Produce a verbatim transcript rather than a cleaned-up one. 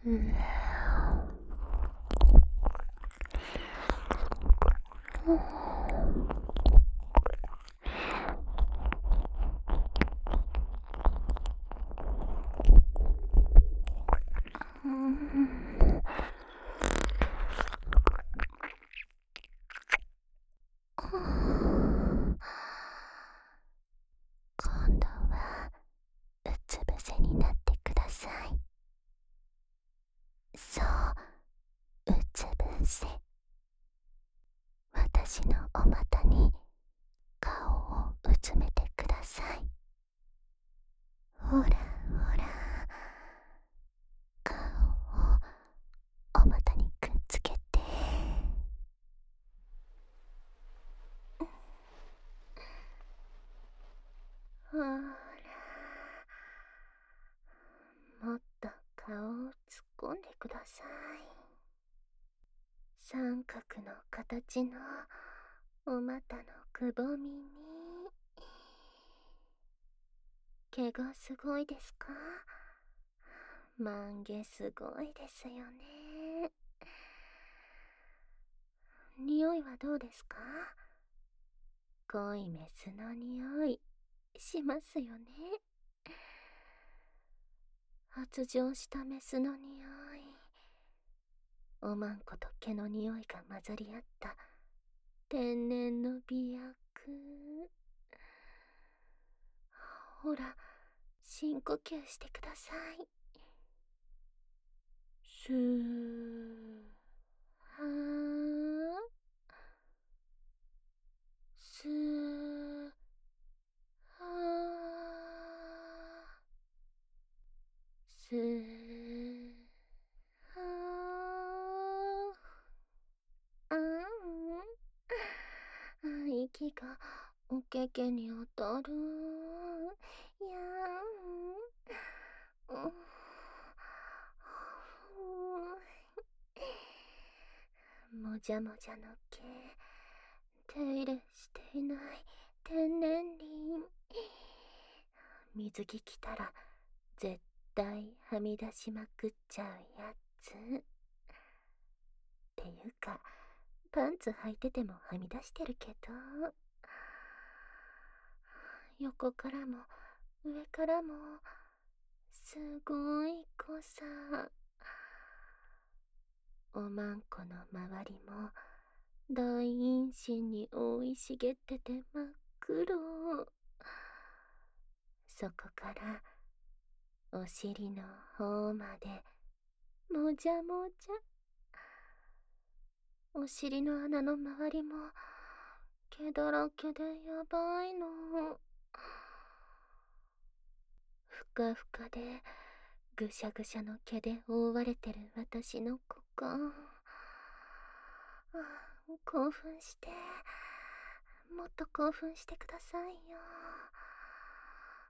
うん。今度はうつ伏せになってください。そう、うつ伏せ。私のお股に顔をうつめてください。ほらほら、顔をお股にくっつけて。ほら、もっと顔を突っ込んでください。三角の形のお股のくぼみに。毛がすごいですか？満毛すごいですよね。匂いはどうですか？濃いメスの匂いしますよね。発情したメスの匂い、おまんこと毛の匂いが混ざり合った天然の美薬。ほら、深呼吸してください。スーはー、スーはー、スーはー。あん、息がおけけに当たる。いやーん、うん、もじゃもじゃの毛、手入れしていない天然林。水着着たら絶対はみ出しまくっちゃうやつ。っていうか、パンツ履いててもはみ出してるけど、横からも上からもすごい濃さ。おまんこの周りも大陰唇に覆い茂ってて真っ黒。そこからお尻の方までもじゃもじゃ。お尻の穴の周りも毛だらけでやばいの。ふかふかでぐしゃぐしゃの毛で覆われてる私の股間。興奮して、もっと興奮してくださいよ。